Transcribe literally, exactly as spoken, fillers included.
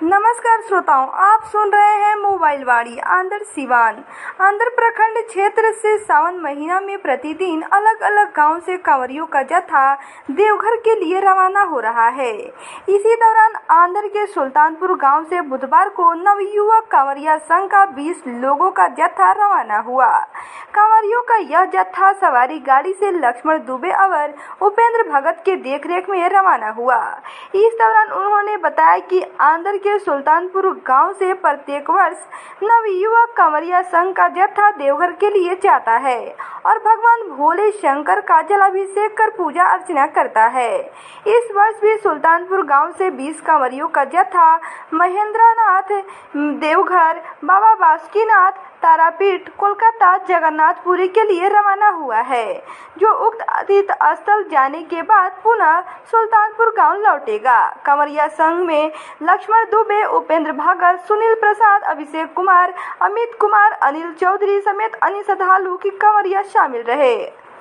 नमस्कार श्रोताओं, आप सुन रहे हैं मोबाइल वाणी आंध्र सिवान। आंध्र प्रखंड क्षेत्र से सावन महीना में प्रतिदिन अलग अलग गांव से कांवरियों का जत्था देवघर के लिए रवाना हो रहा है। इसी दौरान आंध्र के सुल्तानपुर गांव से बुधवार को नवयुवक कांवरिया संघ का बीस लोगों का जत्था रवाना हुआ। कांवरियों का यह जत्था सवारी गाड़ी से लक्ष्मण दुबे और उपेंद्र भगत के देखरेख में रवाना हुआ। इस दौरान उन्होंने बताया कि आंध्र के सुल्तानपुर गांव से प्रत्येक वर्ष नवयुवक कांवरिया संघ का जत्था देवघर के लिए जाता है और भगवान भोले शंकर का जलाभिषेक कर पूजा अर्चना करता है। इस वर्ष भी सुल्तानपुर गांव से बीस कांवरियों का जत्था महेंद्रनाथ देवघर, बाबा बासुकीनाथ, तारापीठ, कोलकाता, जगन्नाथपुरी के लिए रवाना हुआ है, जो उक्त तीर्थ स्थल जाने के बाद पुनः सुल्तानपुर गांव लौटेगा। कांवरिया संघ में लक्ष्मण दुबे, उपेंद्र भगत, सुनील प्रसाद, अभिषेक कुमार, अमित कुमार, अनिल चौधरी समेत अन्य श्रद्धालु की कांवरिया शामिल रहे।